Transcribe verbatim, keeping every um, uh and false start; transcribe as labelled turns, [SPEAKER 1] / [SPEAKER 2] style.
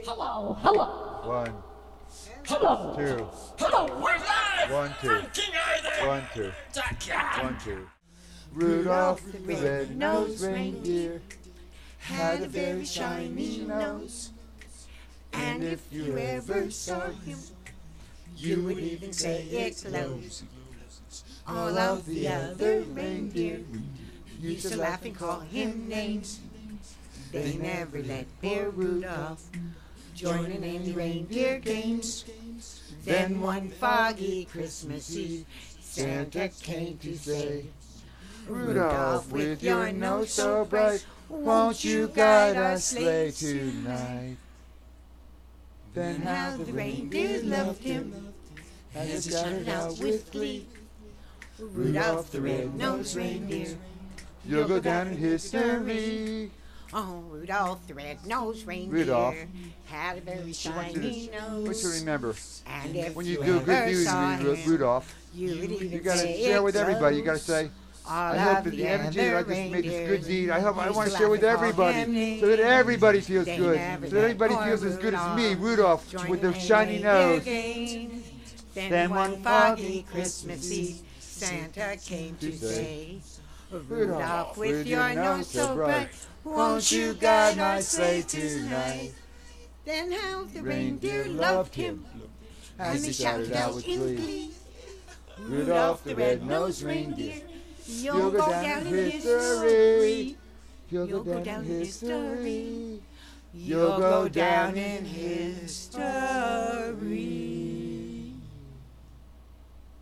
[SPEAKER 1] Hello, hello.
[SPEAKER 2] One,
[SPEAKER 1] Hello.
[SPEAKER 2] two,
[SPEAKER 1] Hello, we're live.
[SPEAKER 2] one, two,
[SPEAKER 1] From King Arthur.
[SPEAKER 2] one, two,
[SPEAKER 1] dot com.
[SPEAKER 2] one, two. Rudolph the red-nosed reindeer had a very shiny nose. And if you ever saw him, you would even say it glows. All of the other reindeer used to laugh and call him names. They never let Bear Rudolph join in any reindeer games. Then one foggy Christmas Eve, Santa came to say, Rudolph, with your nose so bright, won't you guide our sleigh tonight? Then how the reindeer loved him as he shouted out with glee, Rudolph the red-nosed reindeer, you'll go down in history.
[SPEAKER 3] Oh, Rudolph the red-nosed reindeer
[SPEAKER 2] Rudolph.
[SPEAKER 3] had a very
[SPEAKER 2] I want
[SPEAKER 3] shiny
[SPEAKER 2] you to, I want
[SPEAKER 3] nose.
[SPEAKER 2] you to remember,
[SPEAKER 3] And if
[SPEAKER 2] when
[SPEAKER 3] you,
[SPEAKER 2] you do
[SPEAKER 3] ever
[SPEAKER 2] good news,
[SPEAKER 3] saw
[SPEAKER 2] Ru-
[SPEAKER 3] him,
[SPEAKER 2] Rudolph,
[SPEAKER 3] you would even
[SPEAKER 2] you gotta
[SPEAKER 3] say
[SPEAKER 2] share
[SPEAKER 3] it
[SPEAKER 2] with everybody. You gotta
[SPEAKER 3] glows.
[SPEAKER 2] say,
[SPEAKER 3] All
[SPEAKER 2] I hope
[SPEAKER 3] of
[SPEAKER 2] that
[SPEAKER 3] the
[SPEAKER 2] the energy that I
[SPEAKER 3] other
[SPEAKER 2] just made this good
[SPEAKER 3] reindeers
[SPEAKER 2] deed, I hope I
[SPEAKER 3] used
[SPEAKER 2] want to
[SPEAKER 3] to
[SPEAKER 2] share with
[SPEAKER 3] laugh and call
[SPEAKER 2] everybody,
[SPEAKER 3] him
[SPEAKER 2] so that
[SPEAKER 3] names.
[SPEAKER 2] everybody feels
[SPEAKER 3] They
[SPEAKER 2] good,
[SPEAKER 3] never
[SPEAKER 2] so that
[SPEAKER 3] let
[SPEAKER 2] everybody
[SPEAKER 3] poor
[SPEAKER 2] feels as good as me,
[SPEAKER 3] Rudolph
[SPEAKER 2] Rudolph,
[SPEAKER 3] join
[SPEAKER 2] with the
[SPEAKER 3] in
[SPEAKER 2] shiny
[SPEAKER 3] any
[SPEAKER 2] nose.
[SPEAKER 3] games. Then,
[SPEAKER 2] Then
[SPEAKER 3] one
[SPEAKER 2] one
[SPEAKER 3] foggy Christmas Eve, Santa came to
[SPEAKER 2] to say,
[SPEAKER 3] say,
[SPEAKER 2] Rudolph,
[SPEAKER 3] Rudolph, with your nose so bright,
[SPEAKER 2] won't
[SPEAKER 3] won't
[SPEAKER 2] you
[SPEAKER 3] you
[SPEAKER 2] guide
[SPEAKER 3] guide
[SPEAKER 2] my
[SPEAKER 3] our
[SPEAKER 2] sleigh
[SPEAKER 3] sleigh tonight? Then how the reindeer loved him
[SPEAKER 2] as he shouted out with
[SPEAKER 3] in
[SPEAKER 2] glee,
[SPEAKER 3] glee.
[SPEAKER 2] Rudolph the red-nosed reindeer,
[SPEAKER 3] You'll go down in history.
[SPEAKER 2] You'll
[SPEAKER 3] You'll
[SPEAKER 2] go down in history.
[SPEAKER 3] You'll go down in history.